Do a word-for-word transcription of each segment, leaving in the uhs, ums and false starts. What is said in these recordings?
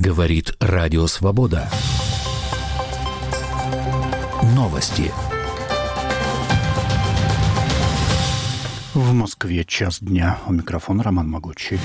Говорит Радио Свобода. Новости. В Москве час дня. У микрофона Роман Могучий.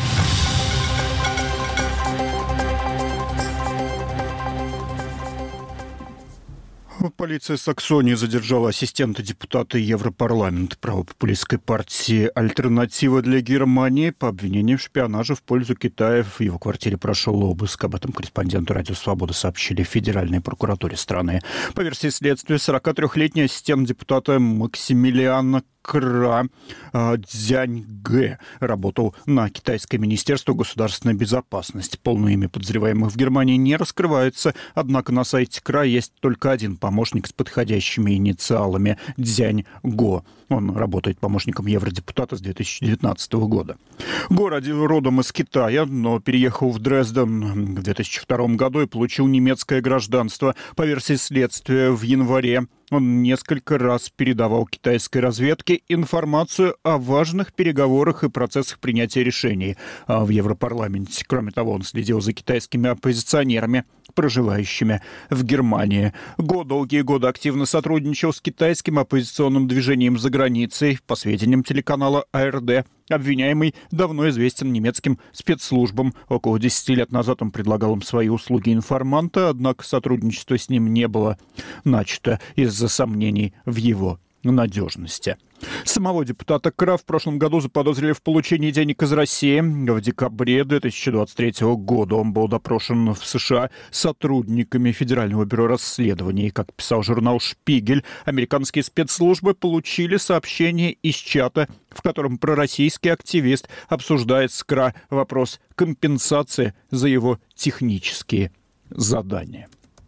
Полиция Саксонии задержала ассистента депутата Европарламента правопопулистской партии «Альтернатива для Германии» по обвинению в шпионаже в пользу Китая. В его квартире прошел обыск. Об этом корреспонденту Радио Свобода сообщили в Федеральной прокуратуре страны. По версии следствия, сорокатрёхлетний ассистент депутата Максимилиана Кра Цзяньгэ работал на Китайское министерство государственной безопасности. Полное имя подозреваемых в Германии не раскрывается, однако на сайте Кра есть только один помощник с подходящими инициалами – Цзяньго. Он работает помощником евродепутата с две тысячи девятнадцатого года. Го родом из Китая, но переехал в Дрезден в две тысячи втором году и получил немецкое гражданство. По версии следствия, в январе он несколько раз передавал китайской разведке информацию о важных переговорах и процессах принятия решений в Европарламенте. Кроме того, он следил за китайскими оппозиционерами, проживающими в Германии. Го долгие годы активно сотрудничал с китайским оппозиционным движением за границей. По сведениям телеканала А Эр Дэ, обвиняемый давно известен немецким спецслужбам. Около десяти лет назад он предлагал им свои услуги информанта, однако сотрудничество с ним не было начато из-за сомнений в его надежности. Самого депутата Кра в прошлом году заподозрили в получении денег из России. В декабре две тысячи двадцать третьего года он был допрошен в США сотрудниками Федерального бюро расследований. Как писал журнал «Шпигель», американские спецслужбы получили сообщение из чата, в котором пророссийский активист обсуждает с Кра вопрос компенсации за его технические задания.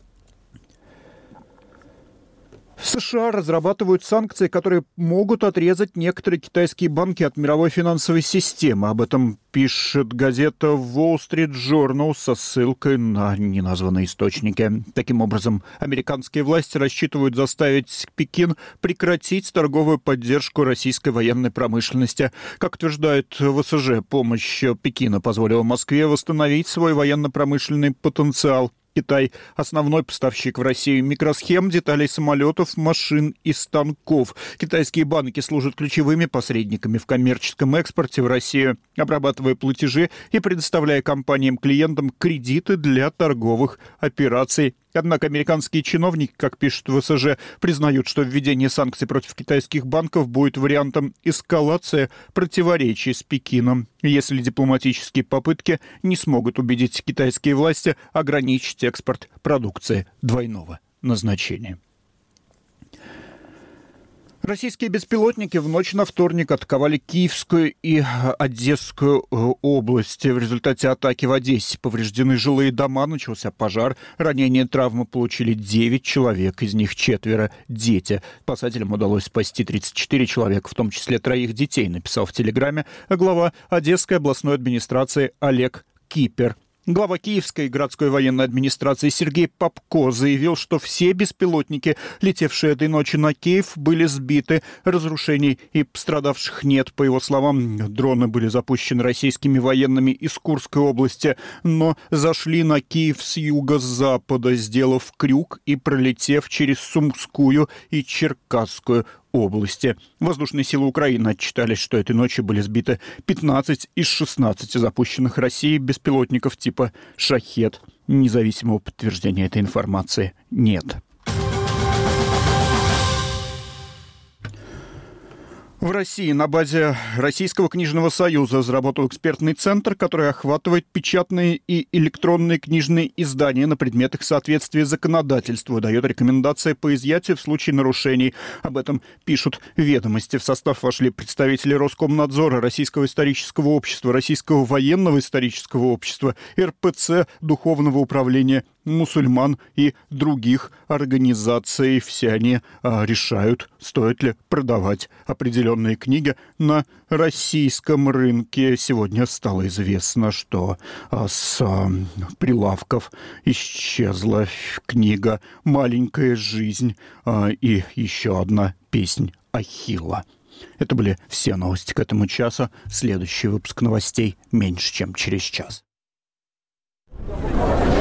США разрабатывают санкции, которые могут отрезать некоторые китайские банки от мировой финансовой системы. Об этом пишет газета Wall Street Journal со ссылкой на неназванные источники. Таким образом, американские власти рассчитывают заставить Пекин прекратить торговую поддержку российской военной промышленности. Как утверждает В С Ж, помощь Пекина позволила Москве восстановить свой военно-промышленный потенциал. Китай – основной поставщик в Россию микросхем, деталей самолетов, машин и станков. Китайские банки служат ключевыми посредниками в коммерческом экспорте в Россию, обрабатывая платежи и предоставляя компаниям-клиентам кредиты для торговых операций. Однако американские чиновники, как пишет В С Ж, признают, что введение санкций против китайских банков будет вариантом эскалации противоречий с Пекином, если дипломатические попытки не смогут убедить китайские власти ограничить экспорт продукции двойного назначения. Российские беспилотники в ночь на вторник атаковали Киевскую и Одесскую области. В результате атаки в Одессе повреждены жилые дома, начался пожар. Ранения и травмы получили девять человек, из них четверо дети. Спасателям удалось спасти тридцать четыре человека, в том числе троих детей, написал в Телеграме глава Одесской областной администрации Олег Кипер. Глава Киевской городской военной администрации Сергей Попко заявил, что все беспилотники, летевшие этой ночью на Киев, были сбиты. Разрушений и пострадавших нет. По его словам, дроны были запущены российскими военными из Курской области, но зашли на Киев с юго-запада, сделав крюк и пролетев через Сумскую и Черкасскую области. Воздушные силы Украины отчитались, что этой ночью были сбиты пятнадцать из шестнадцати запущенных Россией беспилотников типа «Шахед». Независимого подтверждения этой информации нет. В России на базе Российского книжного союза заработал экспертный центр, который охватывает печатные и электронные книжные издания на предмет их соответствия законодательству, дает рекомендации по изъятию в случае нарушений. Об этом пишут «Ведомости». В состав вошли представители Роскомнадзора, Российского исторического общества, Российского военного исторического общества, Р П Ц, Духовного управления мусульман и других организаций. Все они а, решают, стоит ли продавать определенные книги на российском рынке. Сегодня стало известно, что а, с а, прилавков исчезла книга «Маленькая жизнь» а, и еще одна «Песнь Ахилла». Это были все новости к этому часу. Следующий выпуск новостей меньше, чем через час.